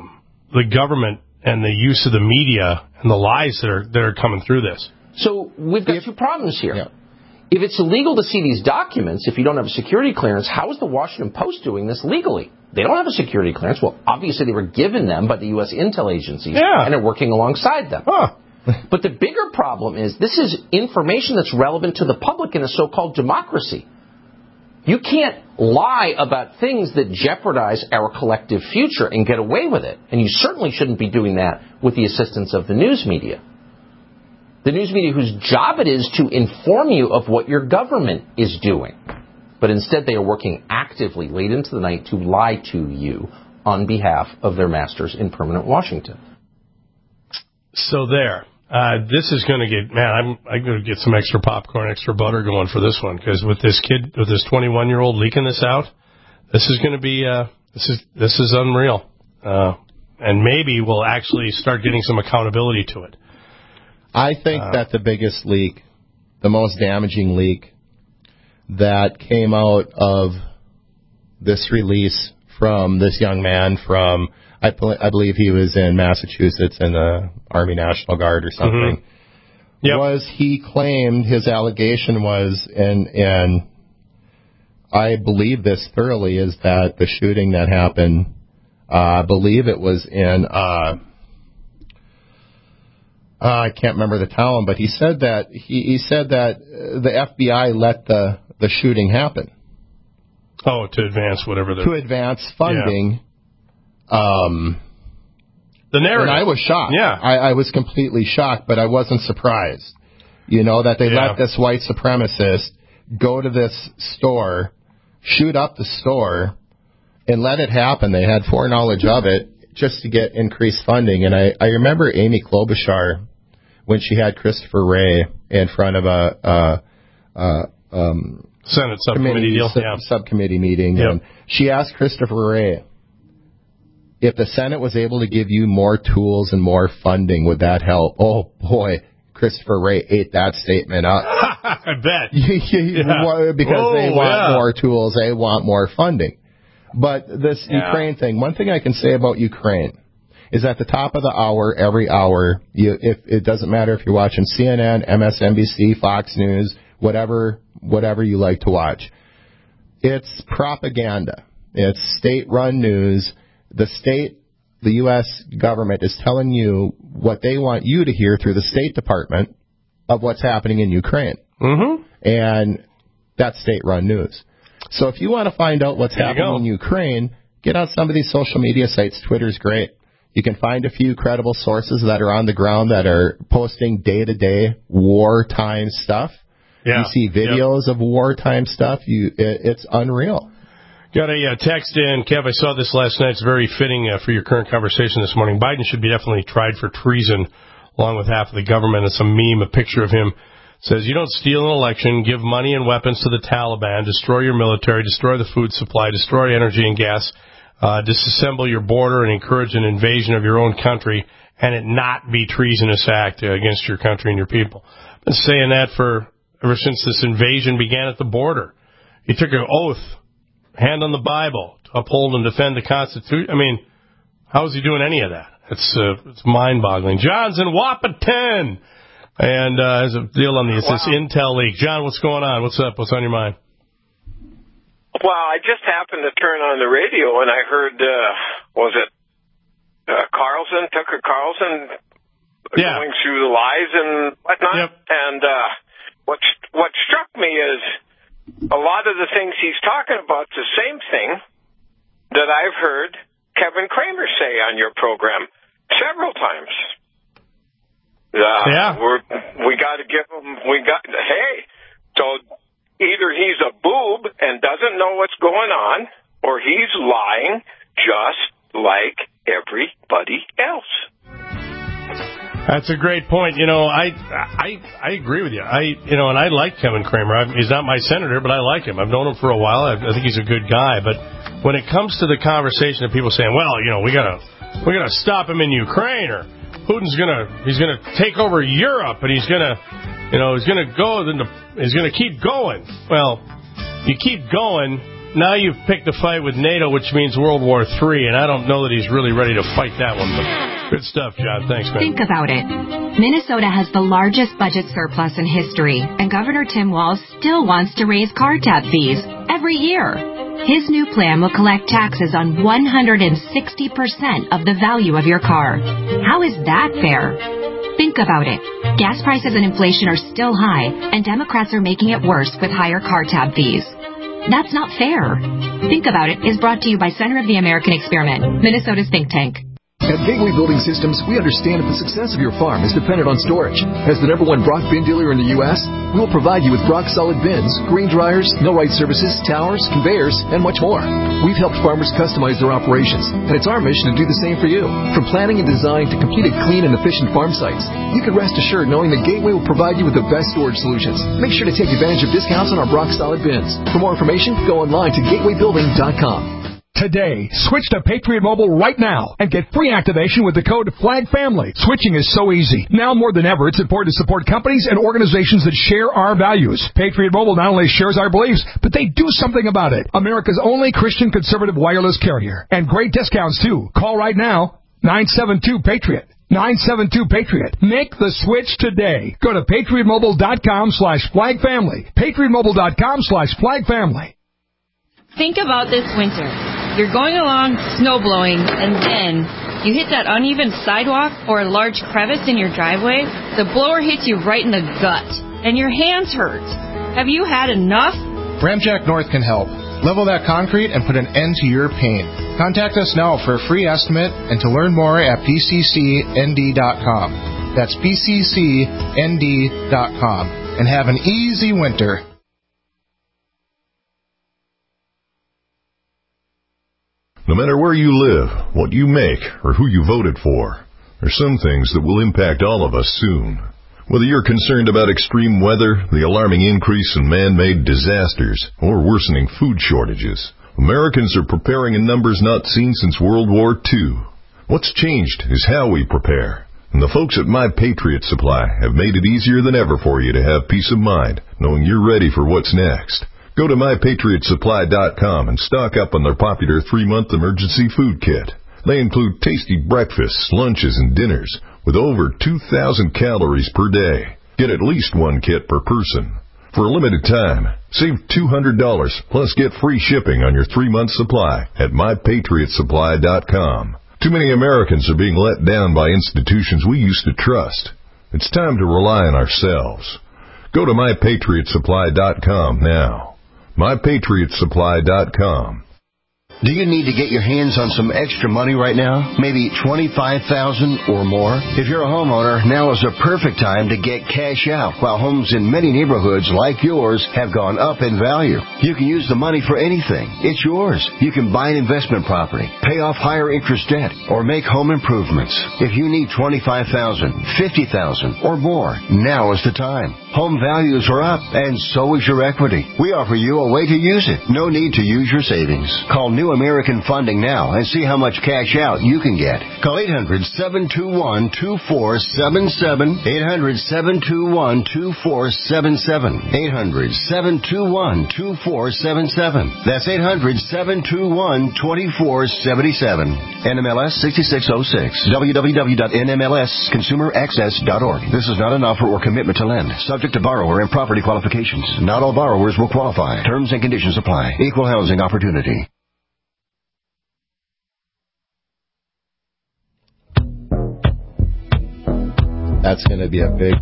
the government and the use of the media and the lies that are coming through this.
So we've got two problems here. Yeah. If it's illegal to see these documents, if you don't have a security clearance, how is the Washington Post doing this legally? They don't have a security clearance. Well, obviously they were given them by the U.S. intel agencies, and they're working alongside them. But the bigger problem is this is information that's relevant to the public in a so-called democracy. You can't lie about things that jeopardize our collective future and get away with it. And you certainly shouldn't be doing that with the assistance of the news media. The news media whose job it is to inform you of what your government is doing. But instead they are working actively late into the night to lie to you on behalf of their masters in permanent Washington.
So there. This is going to get, man, I'm going to get some extra popcorn, extra butter going for this one, because with this kid, with this 21-year-old leaking this out, this is going to be, this is unreal. And maybe we'll actually start getting some accountability to it.
I think that the biggest leak, the most damaging leak that came out of this release from this young man from, I believe he was in Massachusetts in the Army National Guard or something, was he claimed, his allegation was, and I believe this thoroughly, is that the shooting that happened, I believe it was in, I can't remember the town, but he said that he said that the FBI let the shooting happen.
Oh, to advance whatever
to advance funding.
The narrative.
And I was shocked.
Yeah.
I was completely shocked, but I wasn't surprised. You know, that they let this white supremacist go to this store, shoot up the store, and let it happen. They had foreknowledge of it just to get increased funding. And I remember Amy Klobuchar, when she had Christopher Wray in front of a
Senate subcommittee
subcommittee meeting, and she asked Christopher Wray, if the Senate was able to give you more tools and more funding, would that help? Oh, boy, Christopher Wray ate that statement up.
I bet.
Because they want more tools, they want more funding. But this Ukraine thing, one thing I can say about Ukraine is at the top of the hour, every hour, if it doesn't matter if you're watching CNN, MSNBC, Fox News, whatever you like to watch, it's propaganda. It's state-run news. The U.S. government is telling you what they want you to hear through the State Department of what's happening in Ukraine.
Mm-hmm.
And that's state-run news. So if you want to find out what's happening in Ukraine, get on some of these social media sites. Twitter's great. You can find a few credible sources that are on the ground that are posting day-to-day wartime stuff.
Yeah.
You see videos of wartime stuff. It's unreal.
Got a text in, Kev, I saw this last night. It's very fitting for your current conversation this morning. Biden should be definitely tried for treason along with half of the government. It's a meme, a picture of him. It says, you don't steal an election, give money and weapons to the Taliban, destroy your military, destroy the food supply, destroy energy and gas, disassemble your border and encourage an invasion of your own country, and it not be treasonous act against your country and your people. I've been saying that ever since this invasion began at the border. He took an oath, hand on the Bible, to uphold and defend the Constitution. I mean, how is he doing any of that? It's mind-boggling. John's in Wahpeton, and there's a deal on this Intel leak. John, what's going on? What's up? What's on your mind?
Well, I just happened to turn on the radio, and I heard, Tucker Carlson, going through the lies and whatnot.
Yep.
And what struck me is a lot of the things he's talking about is the same thing that I've heard Kevin Kramer say on your program several times. We got to give him, so either he's a boob and doesn't know what's going on, or he's lying just like everybody else.
That's a great point. You know, I agree with you. And I like Kevin Kramer. He's not my senator, but I like him. I've known him for a while. I think he's a good guy. But when it comes to the conversation of people saying, well, we gotta stop him in Ukraine, or Putin's gonna take over Europe, and he's gonna keep going. Well, you keep going now you've picked a fight with NATO, which means World War III, and I don't know that he's really ready to fight that one. But good stuff, John. Thanks, man.
Think about it. Minnesota has the largest budget surplus in history, and Governor Tim Walz still wants to raise car tab fees every year. His new plan will collect taxes on 160% of the value of your car. How is that fair? Think about it. Gas prices and inflation are still high, and Democrats are making it worse with higher car tab fees. That's not fair. Think About It is brought to you by Center of the American Experiment, Minnesota's think tank.
At Gateway Building Systems, we understand that the success of your farm is dependent on storage. As the #1 Brock bin dealer in the U.S., we will provide you with Brock solid bins, grain dryers, mill-right services, towers, conveyors, and much more. We've helped farmers customize their operations, and it's our mission to do the same for you. From planning and design to completed clean and efficient farm sites, you can rest assured knowing that Gateway will provide you with the best storage solutions. Make sure to take advantage of discounts on our Brock solid bins. For more information, go online to gatewaybuilding.com.
Today, switch to Patriot Mobile right now and get free activation with the code FLAGFAMILY. Switching is so easy. Now more than ever, it's important to support companies and organizations that share our values. Patriot Mobile not only shares our beliefs, but they do something about it. America's only Christian conservative wireless carrier. And great discounts, too. Call right now, 972-PATRIOT. 972-PATRIOT. Make the switch today. Go to patriotmobile.com/flagfamily. patriotmobile.com/flagfamily.
Think about this winter. You're going along snowblowing, and then you hit that uneven sidewalk or a large crevice in your driveway. The blower hits you right in the gut, and your hands hurt. Have you had enough?
Ramjack North can help. Level that concrete and put an end to your pain. Contact us now for a free estimate and to learn more at pccnd.com. That's pccnd.com. And have an easy winter.
No matter where you live, what you make, or who you voted for, there's some things that will impact all of us soon. Whether you're concerned about extreme weather, the alarming increase in man-made disasters, or worsening food shortages, Americans are preparing in numbers not seen since World War II. What's changed is how we prepare. And the folks at My Patriot Supply have made it easier than ever for you to have peace of mind, knowing you're ready for what's next. Go to MyPatriotSupply.com and stock up on their popular 3-month emergency food kit. They include tasty breakfasts, lunches, and dinners with over 2,000 calories per day. Get at least one kit per person. For a limited time, save $200 plus get free shipping on your 3-month supply at MyPatriotSupply.com. Too many Americans are being let down by institutions we used to trust. It's time to rely on ourselves. Go to MyPatriotSupply.com now. MyPatriotSupply.com.
Do you need to get your hands on some extra money right now? Maybe $25,000 or more? If you're a homeowner, now is a perfect time to get cash out. While homes in many neighborhoods like yours have gone up in value, you can use the money for anything. It's yours. You can buy an investment property, pay off higher interest debt, or make home improvements. If you need $25,000, $50,000, or more, now is the time. Home values are up, and so is your equity. We offer you a way to use it. No need to use your savings. Call New American Funding now and see how much cash out you can get. Call 800-721-2477. 800-721-2477. 800-721-2477. That's 800-721-2477. NMLS 6606. www.nmlsconsumeraccess.org. This is not an offer or commitment to lend. Subject to borrower and property qualifications. Not all borrowers will qualify. Terms and conditions apply. Equal housing opportunity.
That's going to be a big...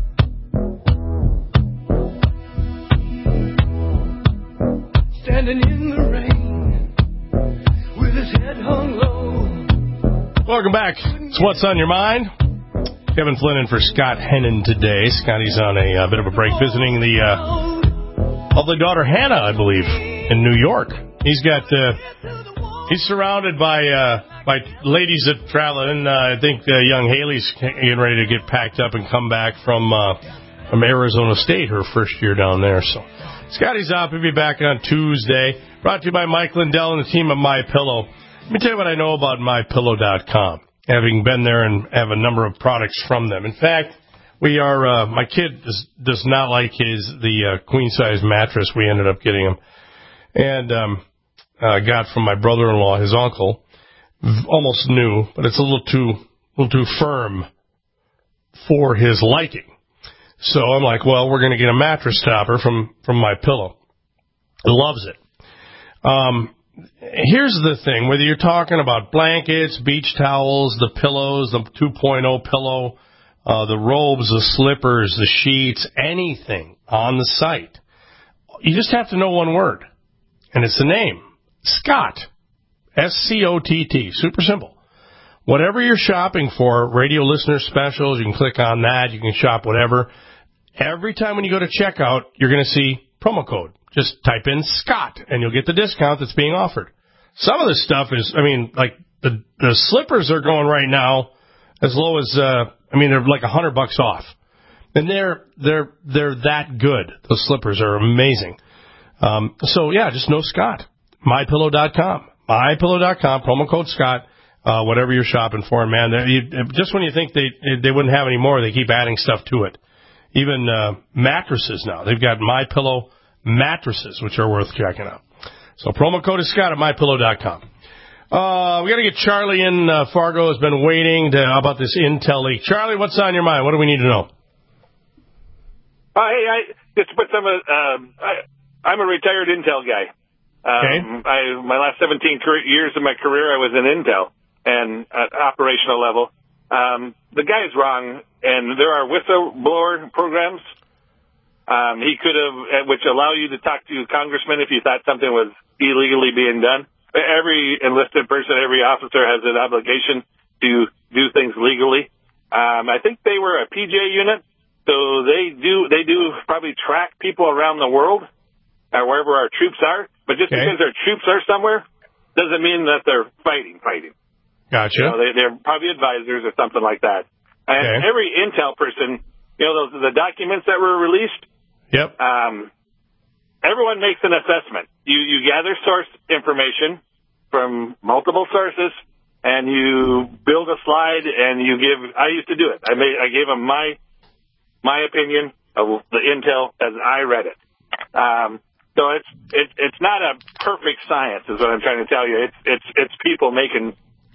Standing in the rain with his head hung low.
Welcome back. It's What's on Your Mind. Kevin Flynn in for Scott Hennon today. Scotty's on a bit of a break visiting the lovely daughter Hannah, I believe, in New York. He's surrounded by ladies that travel, and I think young Haley's getting ready to get packed up and come back from Arizona State, her first year down there. So Scotty's out. He'll be back on Tuesday. Brought to you by Mike Lindell and the team at MyPillow. Let me tell you what I know about MyPillow.com, having been there and have a number of products from them. In fact, we are my kid does not like the queen size mattress we ended up getting him. and got from my brother-in-law, his uncle. Almost new, but it's a little too firm for his liking. So I'm like, well, we're going to get a mattress topper from MyPillow. Loves it. Here's the thing, whether you're talking about blankets, beach towels, the pillows, the 2.0 pillow, the robes, the slippers, the sheets, anything on the site, you just have to know one word, and it's the name, Scott. S-C-O-T-T. Super simple. Whatever you're shopping for, radio listener specials, you can click on that, you can shop whatever. Every time when you go to checkout, you're going to see promo code. Just type in Scott, and you'll get the discount that's being offered. Some of this stuff is, like the slippers are going right now as low as, they're like $100 off. And they're that good. Those slippers are amazing. Just know Scott. MyPillow.com. MyPillow.com, promo code Scott, whatever you're shopping for. And man, just when you think they wouldn't have any more, they keep adding stuff to it. Even mattresses now. They've got MyPillow mattresses, which are worth checking out. So promo code is Scott at MyPillow.com. We got to get Charlie in. Fargo has been waiting about this Intel leak. Charlie, what's on your mind? What do we need to know?
Just to put I'm a retired Intel guy.
Okay.
My last 17 years of my career, I was in Intel and at operational level. The guy's wrong, and there are whistleblower programs. He could have, which allow you to talk to congressmen if you thought something was illegally being done. Every enlisted person, every officer has an obligation to do things legally. I think they were a PJ unit, so they do probably track people around the world, wherever our troops are. But just because their troops are somewhere doesn't mean that they're fighting.
Gotcha.
They're probably advisors or something like that. And every Intel person, the documents that were released.
Yep.
Everyone makes an assessment. You gather source information from multiple sources, and you build a slide, and you give. I used to do it. I gave them my opinion of the Intel as I read it. So it's not a perfect science, is what I'm trying to tell you. It's people making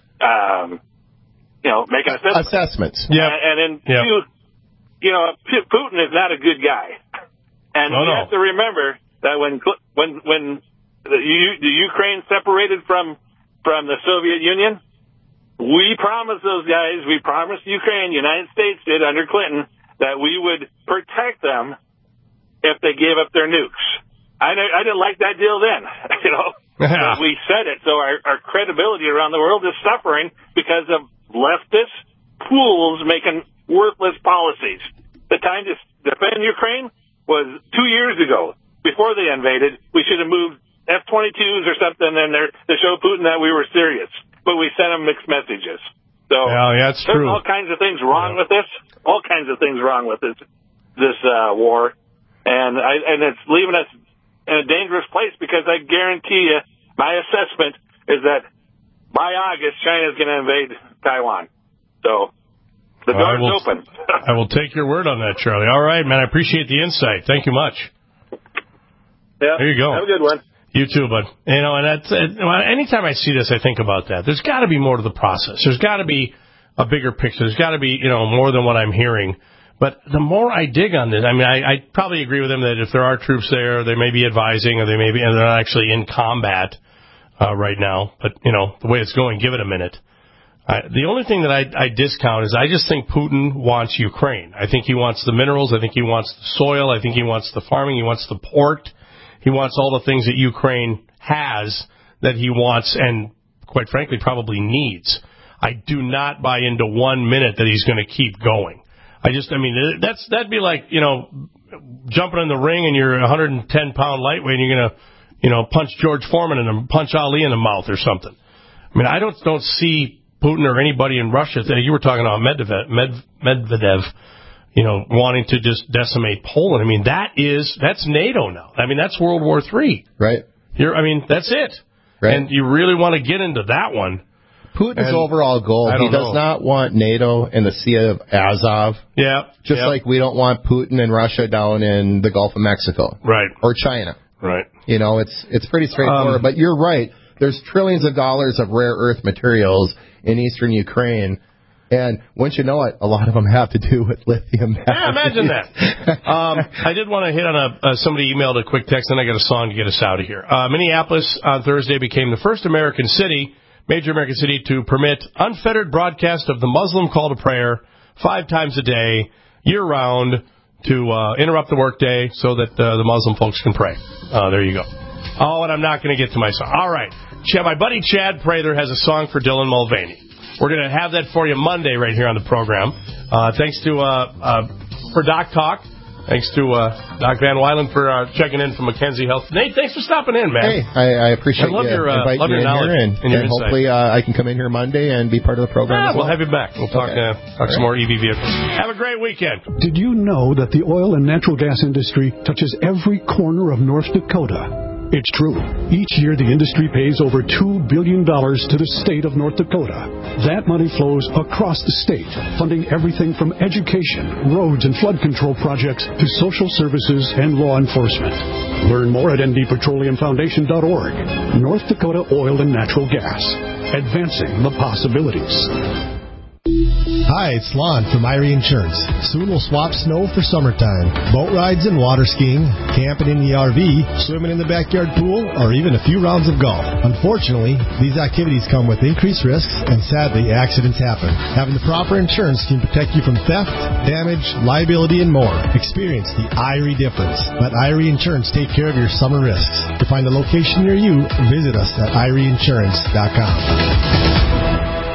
making assessments.
Yeah.
And then Putin is not a good guy, and you have to remember that when the Ukraine separated from the Soviet Union, we promised those guys, we promised Ukraine, United States did under Clinton, that we would protect them if they gave up their nukes. I didn't like that deal then, But we said it, so our credibility around the world is suffering because of leftist fools making worthless policies. The time to defend Ukraine was 2 years ago. Before they invaded, we should have moved F-22s or something in there to show Putin that we were serious. But we sent him mixed messages. So
that's true.
There's all kinds of things wrong with this. All kinds of things wrong with this war. And it's leaving us in a dangerous place because I guarantee you, my assessment is that by August, China's going to invade Taiwan. So the door's open.
I will take your word on that, Charlie. All right, man. I appreciate the insight. Thank you much.
Yeah.
There you go.
Have a good one.
You too, bud. And that's anytime I see this, I think about that. There's got to be more to the process. There's got to be a bigger picture. There's got to be, more than what I'm hearing. But the more I dig on this, I probably agree with him that if there are troops there, they may be advising, or and they're not actually in combat right now. But the way it's going, give it a minute. The only thing that I discount is I just think Putin wants Ukraine. I think he wants the minerals. I think he wants the soil. I think he wants the farming. He wants the port. He wants all the things that Ukraine has that he wants and, quite frankly, probably needs. I do not buy into 1 minute that he's going to keep going. That'd be like, jumping in the ring and you're a 110-pound lightweight and you're going to, punch George Foreman and punch Ali in the mouth or something. I don't see Putin or anybody in Russia. You were talking about Medvedev, wanting to just decimate Poland. That's NATO now. That's World War III.
Right.
That's it.
Right.
And you really want to get into that one.
Putin's overall goal, he does not want NATO in the Sea of Azov.
Yeah.
Just like we don't want Putin and Russia down in the Gulf of Mexico.
Right.
Or China.
Right.
You know, it's pretty straightforward. But you're right. There's trillions of dollars of rare earth materials in eastern Ukraine. And once you know it, a lot of them have to do with lithium batteries.
Yeah, imagine that. I did want to hit on somebody emailed a quick text, and I got a song to get us out of here. Minneapolis on Thursday became the first major American city to permit unfettered broadcast of the Muslim call to prayer 5 times a day, year-round, to interrupt the workday so that the Muslim folks can pray. There you go. Oh, and I'm not going to get to my song. All right. My buddy Chad Prather has a song for Dylan Mulvaney. We're going to have that for you Monday right here on the program. Thanks to for Doc Talk. Thanks to Doc Van Weiland for checking in from Mackenzie Health. Nate, thanks for stopping in, man.
Hey, I appreciate
your knowledge
and
your
hopefully I can come in here Monday and be part of the program as well.
We'll have you back. We'll talk some more EV vehicles. Have a great weekend.
Did you know that the oil and natural gas industry touches every corner of North Dakota? It's true. Each year, the industry pays over $2 billion to the state of North Dakota. That money flows across the state, funding everything from education, roads and flood control projects to social services and law enforcement. Learn more at ndpetroleumfoundation.org. North Dakota Oil and Natural Gas. Advancing the possibilities.
Hi, it's Lon from Irie Insurance. Soon we'll swap snow for summertime. Boat rides and water skiing, camping in the RV, swimming in the backyard pool, or even a few rounds of golf. Unfortunately, these activities come with increased risks, and sadly, accidents happen. Having the proper insurance can protect you from theft, damage, liability, and more. Experience the Irie difference. Let Irie Insurance take care of your summer risks. To find a location near you, visit us at IrieInsurance.com.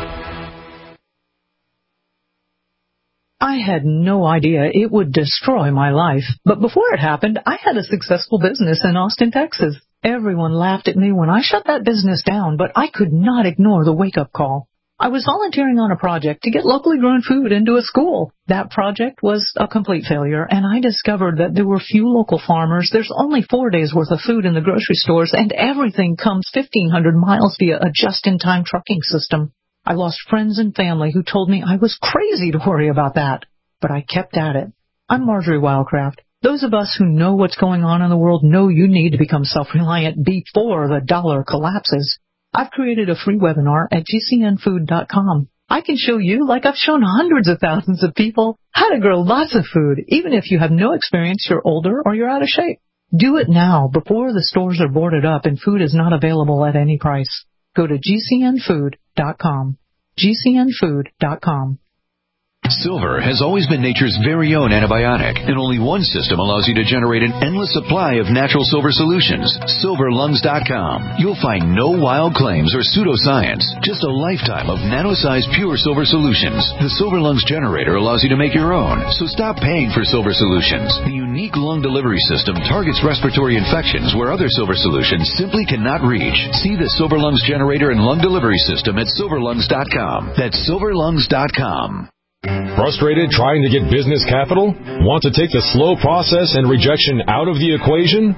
I had no idea it would destroy my life. But before it happened, I had a successful business in Austin, Texas. Everyone laughed at me when I shut that business down, but I could not ignore the wake-up call. I was volunteering on a project to get locally grown food into a school. That project was a complete failure, and I discovered that there were few local farmers. There's only 4 days' worth of food in the grocery stores, and everything comes 1,500 miles via a just-in-time trucking system. I lost friends and family who told me I was crazy to worry about that. But I kept at it. I'm Marjorie Wildcraft. Those of us who know what's going on in the world know you need to become self-reliant before the dollar collapses. I've created a free webinar at gcnfood.com. I can show you, like I've shown hundreds of thousands of people, how to grow lots of food, even if you have no experience, you're older, or you're out of shape. Do it now, before the stores are boarded up and food is not available at any price. Go to gcnfood.com. gcnfood.com.
Silver has always been nature's very own antibiotic, and only one system allows you to generate an endless supply of natural silver solutions. SilverLungs.com. You'll find no wild claims or pseudoscience, just a lifetime of nano-sized pure silver solutions. The Silver Lungs generator allows you to make your own, so stop paying for silver solutions. The unique lung delivery system targets respiratory infections where other silver solutions simply cannot reach. See the Silver Lungs generator and lung delivery system at SilverLungs.com. That's SilverLungs.com.
Frustrated trying to get business capital? Want to take the slow process and rejection out of the equation?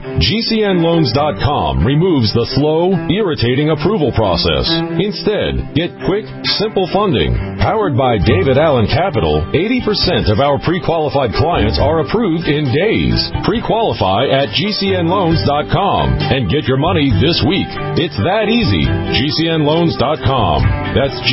GCNLoans.com removes the slow, irritating approval process. Instead, get quick, simple funding. Powered by David Allen Capital, 80% of our pre-qualified clients are approved in days. Pre-qualify at GCNLoans.com and get your money this week. It's that easy. GCNLoans.com. That's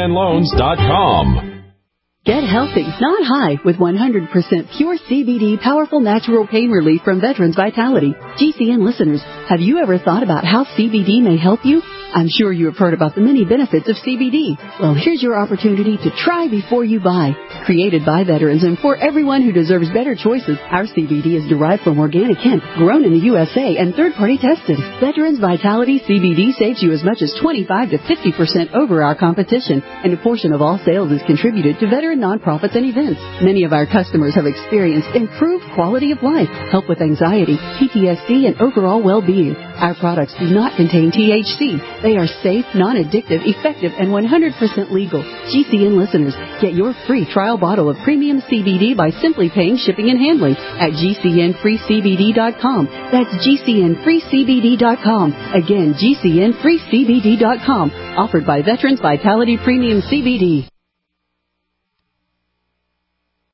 GCNLoans.com.
Get healthy, not high, with 100% pure CBD powerful natural pain relief from Veterans Vitality. GCN listeners, have you ever thought about how CBD may help you? I'm sure you have heard about the many benefits of CBD. Well, here's your opportunity to try before you buy. Created by veterans and for everyone who deserves better choices, our CBD is derived from organic hemp, grown in the USA, and third-party tested. Veterans Vitality CBD saves you as much as 25 to 50% over our competition, and a portion of all sales is contributed to veteran nonprofits and events. Many of our customers have experienced improved quality of life, help with anxiety, PTSD, and overall well-being. Our products do not contain THC. They are safe, non-addictive, effective, and 100% legal. GCN listeners, get your free trial bottle of premium CBD by simply paying shipping and handling at GCNFreeCBD.com. That's GCNFreeCBD.com. Again, GCNFreeCBD.com. Offered by Veterans Vitality Premium CBD.